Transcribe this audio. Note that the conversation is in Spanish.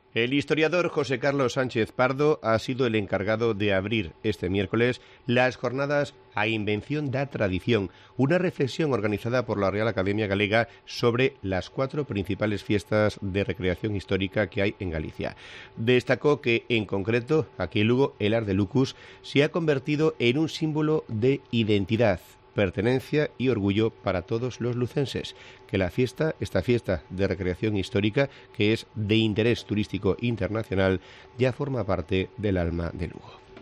El historiador José Carlos Sánchez Pardo ha sido el encargado de abrir este miércoles las jornadas A Invención da Tradición, una reflexión organizada por la Real Academia Galega sobre las 4 principales fiestas de recreación histórica que hay en Galicia. Destacó que, en concreto, aquí en Lugo, el Ar de Lucus se ha convertido en un símbolo de identidad, pertenencia y orgullo para todos los lucenses, que esta fiesta de recreación histórica, que es de interés turístico internacional, ya forma parte del alma de Lugo.